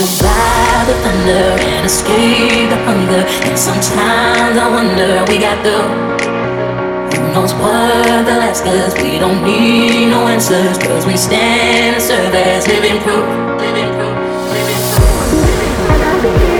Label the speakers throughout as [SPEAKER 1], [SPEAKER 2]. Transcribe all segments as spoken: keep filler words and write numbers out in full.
[SPEAKER 1] survive the thunder and escape the hunger. And sometimes I wonder, we got the who knows what they'll ask us. We don't need no answers, cause we stand and serve as living proof. Living proof. Living proof.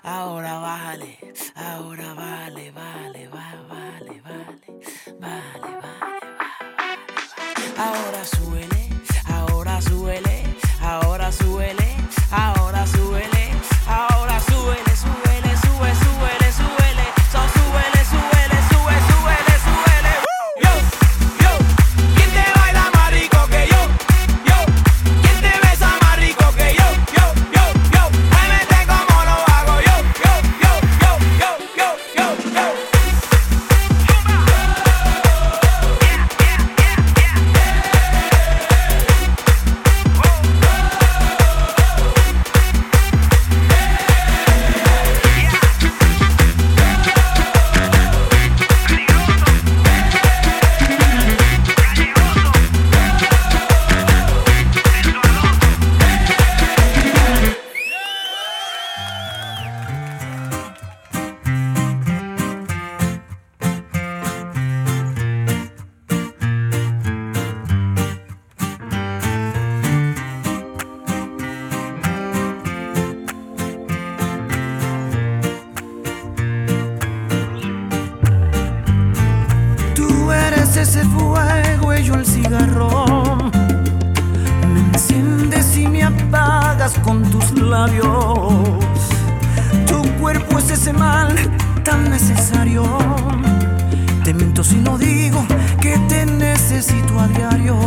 [SPEAKER 1] ahora bájale, ahora vale, vale, vale, vale, vale, vale, vale, ahora súbele, ahora súbele, ahora súbele, ahora súbele, ahora súbele, súbele, sube, súbele, súbele, so súbele, súbele, sube, súbele, súbele. Yo, yo, ¿quién te baila más rico que yo? Yo, ¿quién te besa más rico que yo? Yo, yo, yo, muévete como lo hago yo, yo, yo, yo, yo, yo, yo, yo. Ese fuego y yo el cigarro, me enciendes y me apagas con tus labios. Tu cuerpo es ese mal tan necesario. Te miento si no digo que te necesito a diario.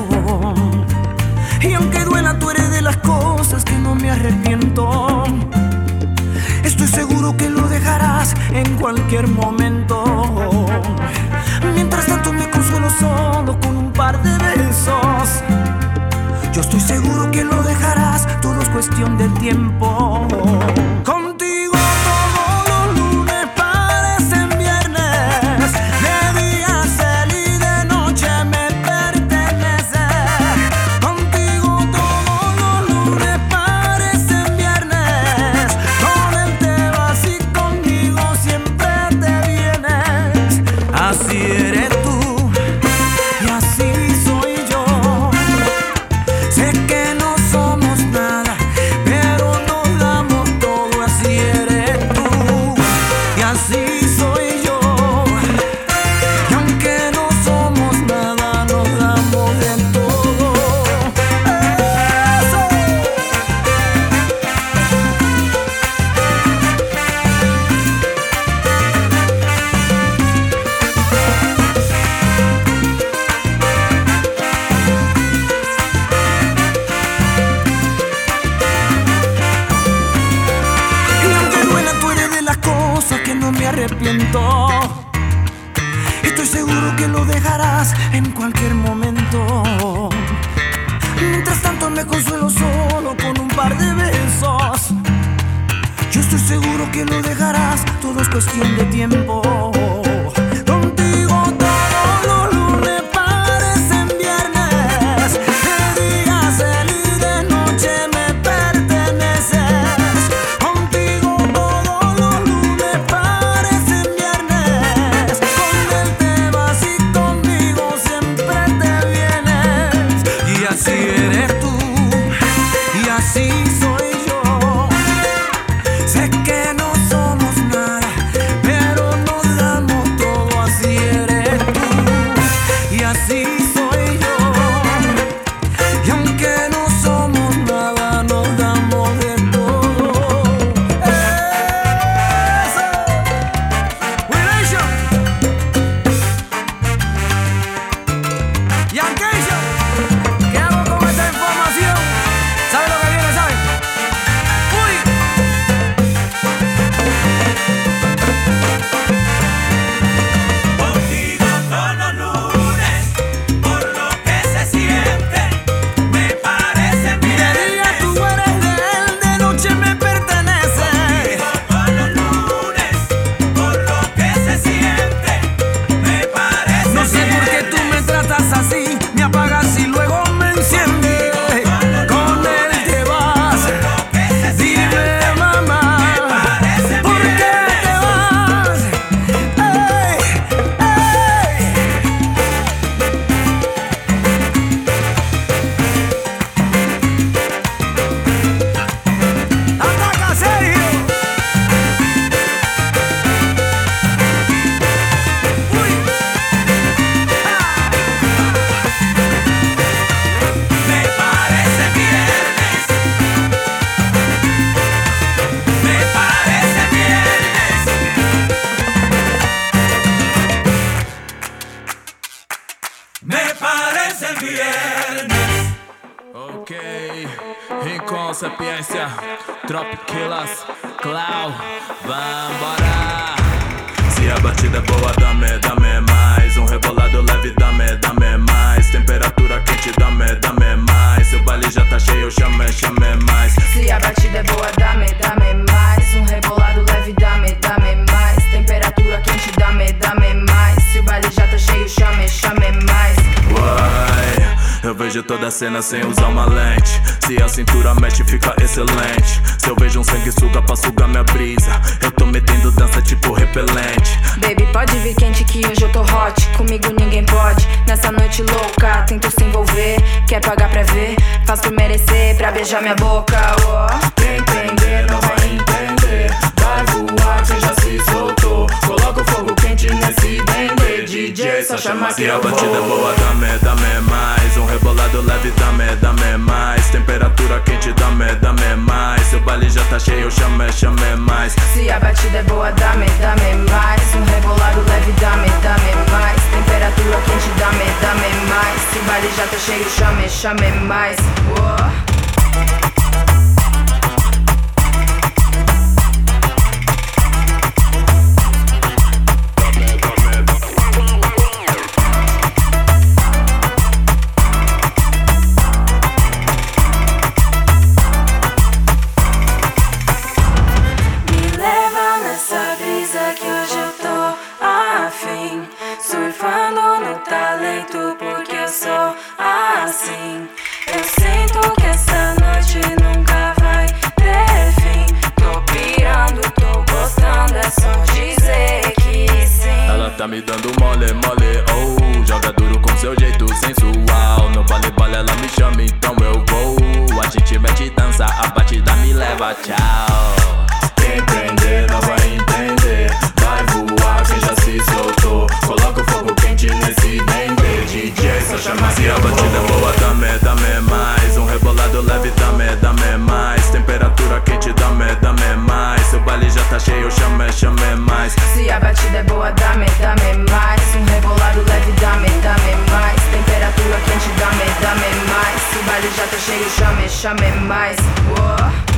[SPEAKER 1] Y aunque duela, tú eres de las cosas que no me arrepiento. Estoy seguro que lo dejarás en cualquier momento. Mientras tanto me consuelo solo con un par de besos. Yo estoy seguro que lo dejarás, todo es cuestión de tiempo. Contigo todos los lunes parecen viernes, de día cel y de noche me pertenece. Contigo todos los lunes parecen viernes, con él te vas y conmigo siempre te vienes. Así eres tú y así soy yo. Sé que no somos nada, pero nos damos todo. Así eres tú y así soy yo. Y aunque no somos nada, nos damos de todo. ¡Eso! Y aunque duela, tú eres de las cosas que no me arrepiento. Estoy seguro que lo dejarás en cualquier momento. Mientras tanto me consuelo solo con un par de besos. Yo estoy seguro que lo dejarás, todo es cuestión de tiempo. Contigo todos los lunes parecen viernes, de día cel y de noche me perteneces. Contigo todos los lunes parecen viernes, con él te vas y conmigo siempre te vienes. Y así eres tú y así soy yo. Sé que no somos nada, pero nos damos todo. Así eres tú y así soy yo. Y aunque no somos nada, nos damos de todo. ¡Eso! Relation y Acacia. ¿Qué hago con esta información? ¿Sabe lo que viene? ¿Sabe? ¡Uy!
[SPEAKER 2] sapiência, Tropiquilas, Clau, vambora. Se a batida é boa, dá-me, dá-me mais. Um rebolado leve, dá-me, dá-me mais. Temperatura quente, dá-me, dá-me mais. Se o baile já tá cheio, chame, chame mais.
[SPEAKER 3] Se a batida é boa, dá-me, dá-me mais. Um rebolado leve, dá-me, dá-me mais. Temperatura quente, dá-me, dá-me mais. Se o baile já tá cheio, chame, chame mais.
[SPEAKER 2] Uai, eu vejo toda a cena sem usar uma lente. Se a cintura mexe, fica excelente. Se eu vejo um sanguessuga pra sugar minha brisa, eu tô metendo dança tipo repelente.
[SPEAKER 3] Baby, pode vir quente que hoje eu tô hot. Comigo ninguém pode, nessa noite louca. Tento se envolver, quer pagar pra ver. Faz por merecer, pra beijar minha boca. Oh.
[SPEAKER 2] Quem entender não vai entender. Vai voar, quem já se soltou. Coloca o fogo quente nesse dendê. D J, só chama que eu vou. Se a batida é boa, dá-me, dá-me mais. Um rebolado leve, dá-me, dá-me mais. Temperatura quente, dá-me, dá-me mais. Se o baile já tá cheio, chame, chame mais.
[SPEAKER 3] Se a batida é boa, dá-me, dá-me mais. Um rebolado leve, dá-me, dá-me mais. Temperatura quente, dá-me, dá-me mais. Se o baile já tá cheio, chame, chame mais. Oh.
[SPEAKER 4] Surfando no talento porque eu sou assim. Eu sinto que essa noite nunca vai ter fim. Tô pirando, tô gostando, é só dizer que sim.
[SPEAKER 2] Ela tá me dando mole, mole, oh. Joga duro com seu jeito sensual. No vale, vale ela me chama, então eu vou. A gente mete dança, a batida me leva, tchau. Quem prender não vai entender. Vai voar, quem já se soltou. Coloca o fogo quente nesse dendê. D J, só chama se a batida é boa, dá-me, dá-me mais. Um rebolado leve, dá-me, dá-me mais. Temperatura quente, dá-me, dá-me mais. Se o baile já tá cheio, chame, chame mais.
[SPEAKER 3] Se a batida é boa, dá-me, dá-me mais. Um rebolado leve, dá-me, dá-me mais. Temperatura quente, dá-me, dá-me mais. Se o baile já tá cheio, chame, chame mais. Oh.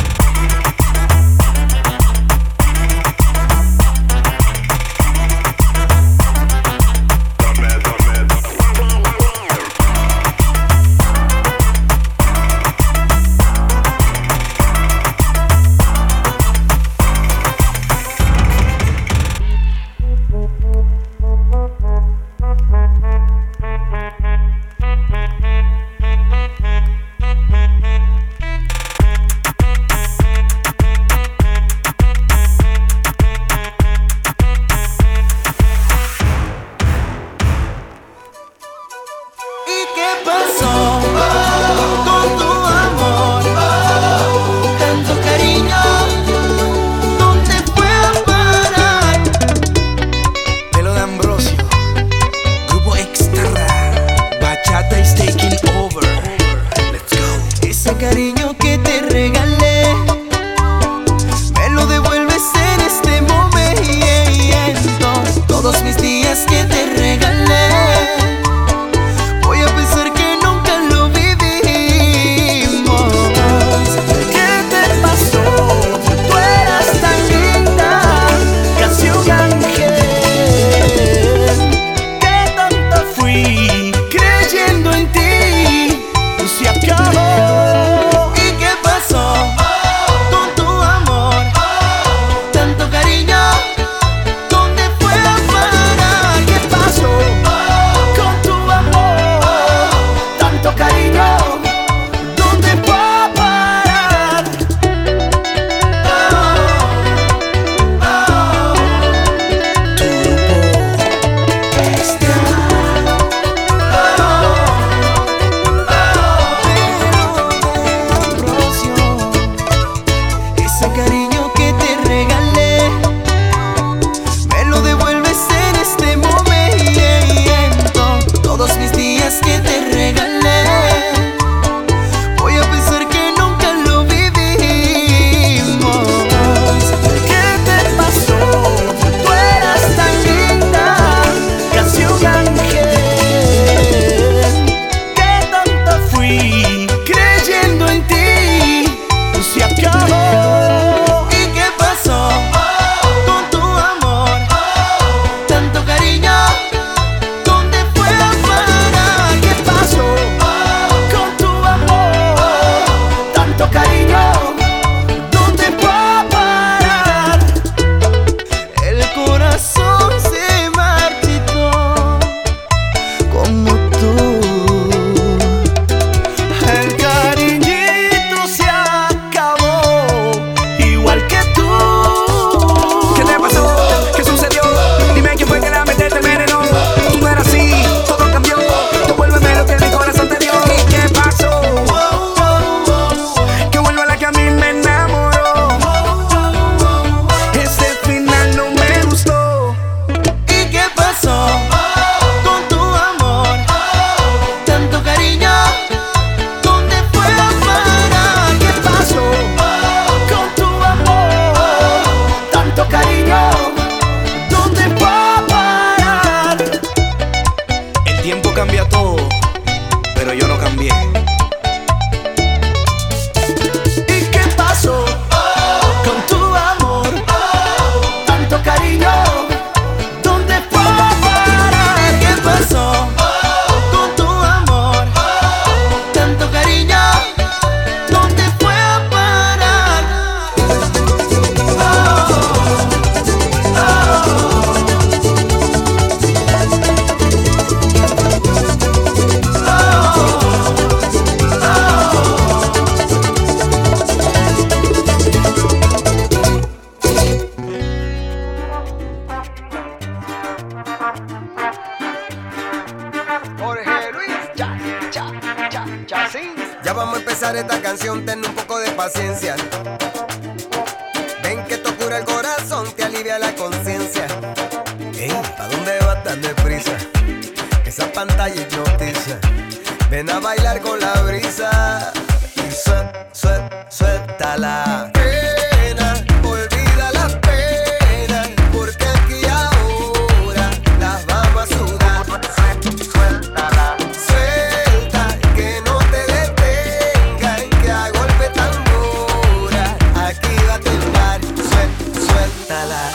[SPEAKER 5] Ya vamos a empezar esta canción, ten un poco de paciencia. Ven que esto cura el corazón, te alivia la conciencia. Ey, ¿pa' dónde vas tan deprisa? Esa pantalla hipnotiza. Ven a bailar con la brisa. Y suel, suel, suéltala. Pena, olvida las penas, porque aquí ahora las vamos a sudar. Suéltala. Suelta, que no te detengan, que a golpe tambora aquí va a temblar. Suel, suéltala.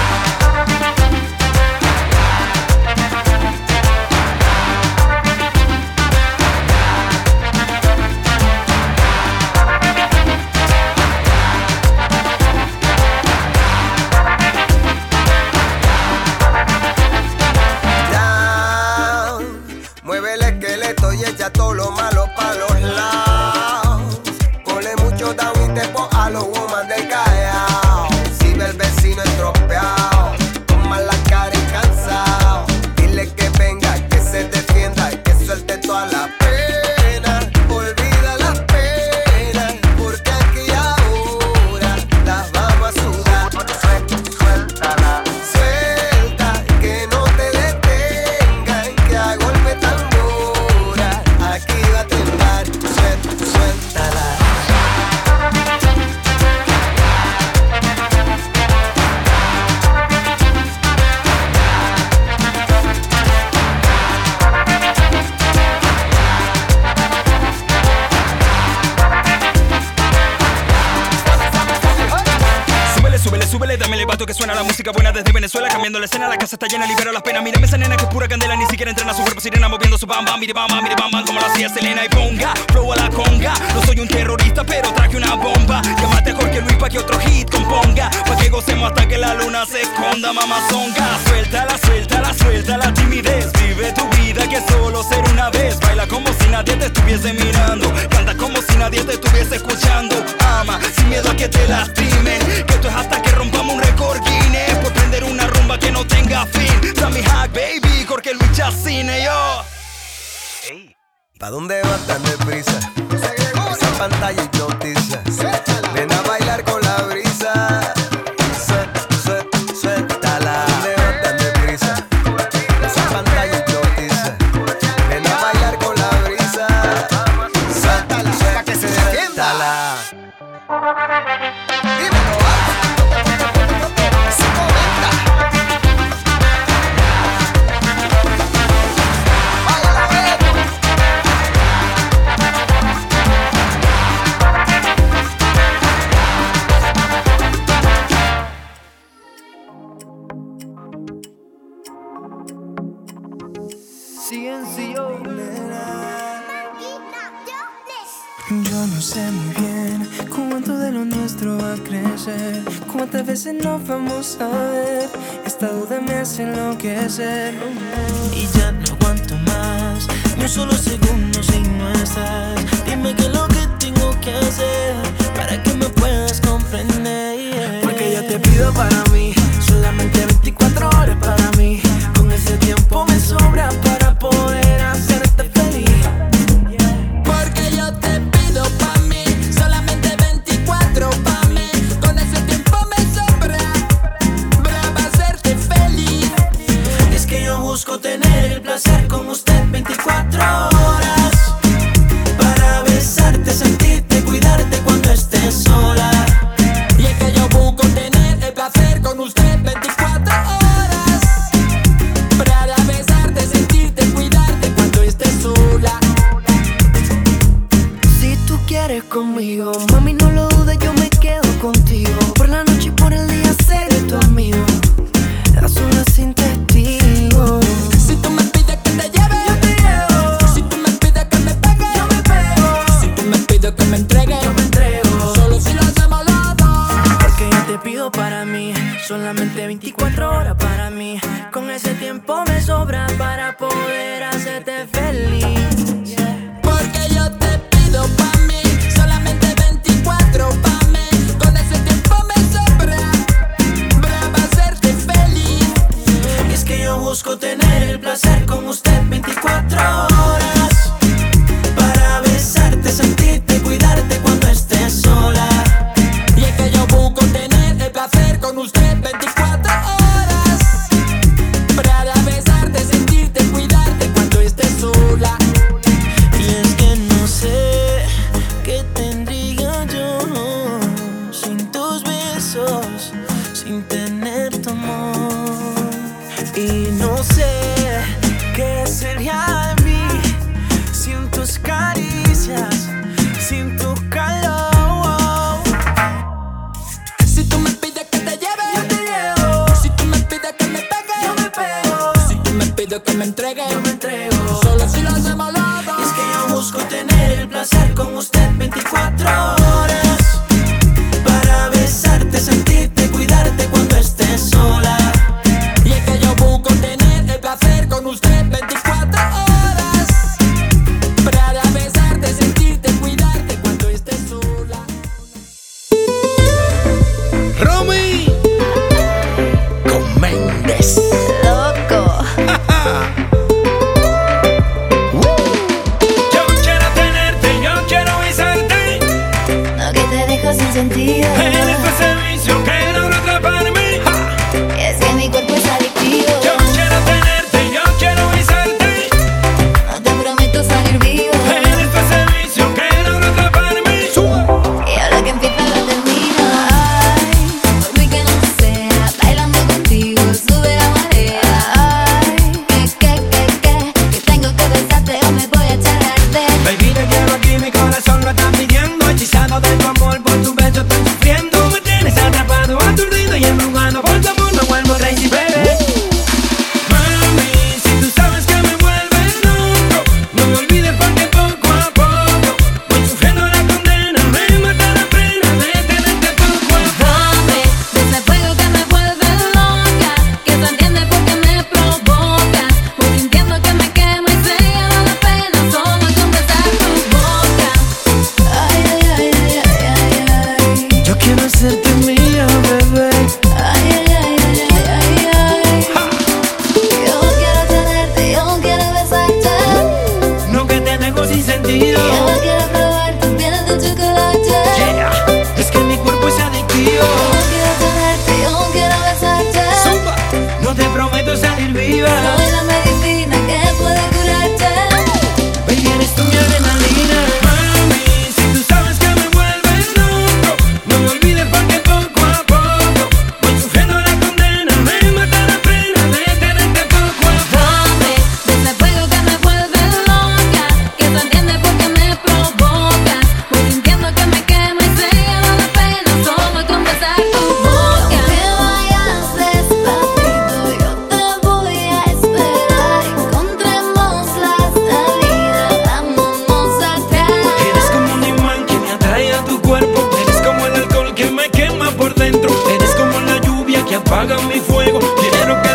[SPEAKER 5] Echa todo lo malo pa' los lados. Ponle mucho down y tempo a los woman del Callao. Si ve el vecino estropeado, toma la cara y cansado, dile que venga, que se defienda y que suelte toda la pena. Olvida las penas, porque aquí ahora las vamos a sudar. Suéltala. Suelta, que no te detengan, que a golpe tambor aquí va a temblar, suel, suéltala.
[SPEAKER 6] Súbele, súbele, súbele, dame el vato que suena la música buena desde Venezuela. Cambiando la escena, la casa está llena, libero las penas. Mírame esa nena que es pura candela, ni siquiera entrena su cuerpo sirena, moviendo su bam bam, mire bam bam, mire bam bam, como lo hacía Selena. Y ponga flow a la conga, no soy un terrorista pero traje una bomba. Llámate a Jorge Luis pa' que otro hit componga, pa' que gocemos hasta que la luna se esconda, mamazonga. Suéltala, suéltala, suéltala, timidez. Vive tu vida que solo ser una vez. Baila como si nadie te estuviese mirando, canta como si nadie te estuviese escuchando. Ama sin miedo a que te lastimen, que esto es hasta que rompamos un récord Guinness por prender una rumba que no tenga fin. Sammy Hack, baby, Jorge Luis Chacine, yo.
[SPEAKER 5] Ey, ¿pa' dónde vas tan deprisa? Esa pantalla hipnotiza. Ven a bailar con la brisa. Suel, suel, suéltala. ¿Pa' dónde vas tan deprisa? Esa pantalla hipnotiza. Ven a bailar con la brisa. Suéltala, suelta que se defienda. Dímelo, se comenta.
[SPEAKER 7] Yo no sé muy bien cuánto de lo nuestro va a crecer, cuántas veces nos vamos a ver. Esta duda me hace enloquecer y ya no aguanto más, ni un solo segundo sin no estás. Dime qué es lo que tengo que hacer para que me puedas comprender. Porque yo te pido para mí solamente veinticuatro horas para mí. Con ese tiempo me sobra para poder hacerte feliz.
[SPEAKER 8] Porque yo te pido pa' mí solamente veinticuatro pa' mí. Con ese tiempo me sobra para hacerte feliz.
[SPEAKER 7] Es que yo busco tener el placer con usted veinticuatro horas, para besarte, sentirte, cuidarte cuando estés sola.
[SPEAKER 8] Y es que yo busco tener el placer con usted veinticuatro horas, para besarte, sentirte, cuidarte cuando estés sola.
[SPEAKER 7] Si tú quieres conmigo, mami, no lo dudes, yo me quedo contigo. Por la noche y por el día seré tu amigo, a solas sin testigo.
[SPEAKER 8] Si tú me pides que te lleve,
[SPEAKER 7] yo te llevo.
[SPEAKER 8] Si tú me pides que me pegue,
[SPEAKER 7] yo me pego.
[SPEAKER 8] Si tú me pides que me entregue,
[SPEAKER 7] yo me entrego.
[SPEAKER 8] solo si lo hacemos los dos.
[SPEAKER 7] Porque yo te pido para mí solamente veinticuatro horas para mí. Con ese tiempo me sobra para poder hacerte feliz.
[SPEAKER 8] Porque yo te pido pa' mí solamente veinticuatro pa' mí. Con ese tiempo me sobra para hacerte feliz.
[SPEAKER 7] Y es que yo busco tener el placer con usted veinticuatro horas, para besarte, sentir
[SPEAKER 8] con usted veinticuatro horas para besarte, sentirte, cuidarte cuando estés sola.
[SPEAKER 7] Y es que no sé qué tendría yo sin tus besos, sin tener tu amor. Y no sé qué sería de mí sin tus caricias, sin tu calor.
[SPEAKER 8] Si tú me pides que te lleve,
[SPEAKER 7] yo te llevo.
[SPEAKER 8] Si tú me pides que me pegue,
[SPEAKER 7] yo me pego.
[SPEAKER 8] Si tú me pides que me entregue,
[SPEAKER 7] yo me entrego.
[SPEAKER 8] solo si lo hacemos los dos.
[SPEAKER 7] Y es que yo busco tener el placer con usted veinticuatro horas para besarte, sentirte, cuidarte cuando estés sola.
[SPEAKER 8] Y es que yo busco tener el placer con usted veinticuatro horas para besarte, sentirte, cuidarte cuando estés sola.
[SPEAKER 9] Romy con Méndez.
[SPEAKER 10] Loco.
[SPEAKER 6] Yo quiero tenerte, yo quiero besarte.
[SPEAKER 10] Lo que te dejo sin sentido.
[SPEAKER 6] Eres tu servicio que logro atraparme.
[SPEAKER 10] Y es que mi cuerpo es adictivo.
[SPEAKER 6] Yo quiero tenerte, yo quiero besarte.
[SPEAKER 10] No te prometo salir vivo.
[SPEAKER 6] Eres tu servicio que logro atraparme.
[SPEAKER 10] Y ahora que empieza lo termino. Ay, por mí que no sea bailando contigo, sube la marea. Ay, que, que, que, que, que tengo que besarte o me voy a echar a arder.
[SPEAKER 7] Baby, te quiero aquí, mi corazón lo está pidiendo. Hechizado de tu amor, por tu beso estoy sufriendo. Me tienes atrapado, aturdido y embrujado. Por tu amor me vuelvo crazy, baby.
[SPEAKER 6] Mami, si tú sabes que me vuelves loco, no me olvides porque poco a poco voy sufriendo la condena. Me mata la pena de tenerte poco a poco.
[SPEAKER 10] Dame de ese fuego que me vuelve loca, que se entiende porque me provoca. Voy sintiendo que me quema y se lleva la pena solo con besar tu boca. Ay, ay, ay, ay, ay, ay.
[SPEAKER 7] Yo quiero hacerte mía, bebé.
[SPEAKER 10] Ay, ay, ay, ay, ay, ay, ay. Yo quiero tenerte, yo quiero besarte.
[SPEAKER 7] No que te dejo sin sentido.
[SPEAKER 10] Yo quiero probar tus pieles de chocolate.
[SPEAKER 7] Yeah, es que mi cuerpo es adictivo.
[SPEAKER 10] Yo quiero tenerte, yo quiero besarte.
[SPEAKER 7] Zumba, no te prometo salir viva.
[SPEAKER 10] Soy la medicina que puede curarte.
[SPEAKER 7] Baby, eres tú mi adrenalina.
[SPEAKER 6] Mami, si tú sabes que me vuelves loco, no me olvides porque poco a poco voy sufriendo la condena. Me mata la pena de tenerte poco a poco.
[SPEAKER 10] Dame de ese fuego que me vuelve loca, que se entiende porque me provoca. Voy sintiendo que me quema y se lleva la pena solo con besar tu boca. Aunque vayas despacito, yo te voy a esperar. Encontremos la salida, vámonos atrás.
[SPEAKER 7] Eres como un imán que me atrae a tu cuerpo. Eres como el alcohol que me quema por dentro. Eres como la lluvia que apaga mi fuego. Quiero que